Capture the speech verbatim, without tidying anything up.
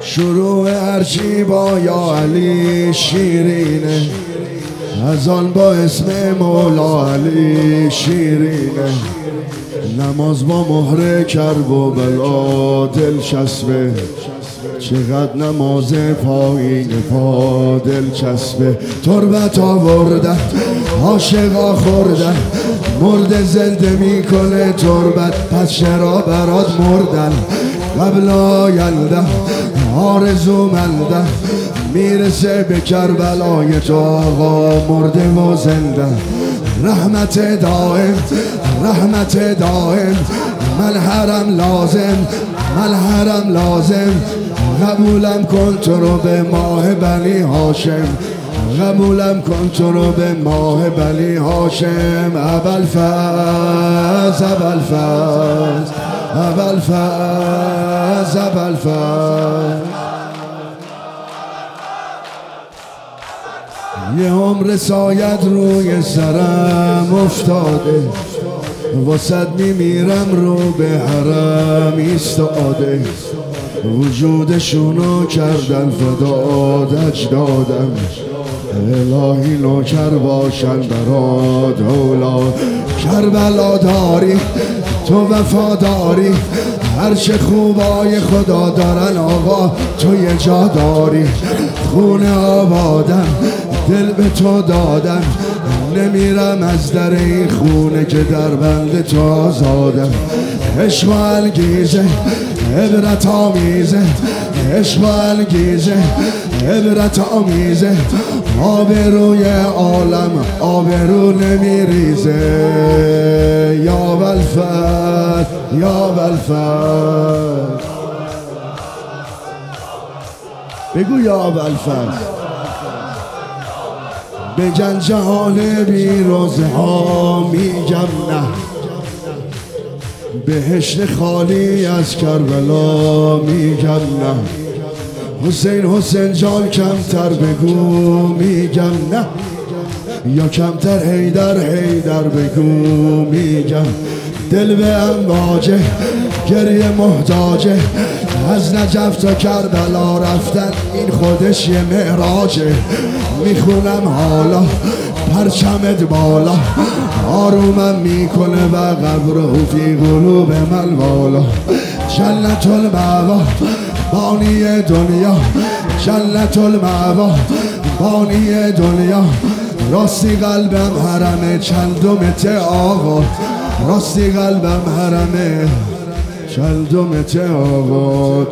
شروع هرچی با یا علی شیرینه، از آن با اسم مولا علی شیرینه. نماز با مهر کرب و بلا دل چسبه، چقدر نماز پایین پا دل چسبه. تربت آوردن عاشقا خوردن، مرد زنده میکنه تربت، پس چرا برات مردن؟ قبل آینده آرزومنده، میرسه به کربلای تو آقا مرده و زنده. رحمت دائم رحمت دائم، من حرم لازم من حرم لازم. قبولم کن تو رو به ماه بنی هاشم، قبولم کن تو رو به ماه بنی هاشم. ابوالفضل ابوالفضل ابوالفضل ابوالفضل. یه عمر سایت روی سرم افتاده، واسد میمیرم رو به حرم ایستاده. وجودشونو کردن فداد اجدادم، الهی نوکر باشن برات اولا. کربلا داری تو وفاداری، هرچه خوبای خدا دارن آقا تو یه جا داری. خونه آبادم دل به تو دادم، نمیرم از در این خونه که در بند تو آزادم. عشق و انگیزه عبرت آمیزه، عشق و انگیزه عبرت آمیزه. آبروی عالم آبرو نمیریزه. یا ابوالفضل یا ابوالفضل، بگو یا ابوالفضل. بگن جهان بی روزه ها میگم نه، بهشت خالی از کربلا میگم نه. حسین حسین جان کمتر بگو میگم نه، یا کمتر حیدر حیدر بگو میگم. دل به امواجه گریه محتاجه، از نجف تا کربلا رفتن این خودش یه معراجه. میخونم حالا پرچمت بالا، آرومم میکنه و قبره فی قلوب من والا. جنت المأوا بانی دنیا، جنت المأوا بانی دنیا. راستی قلبم حرمه چندمت آقا، راستی قلبم حرمه چندمت آقا.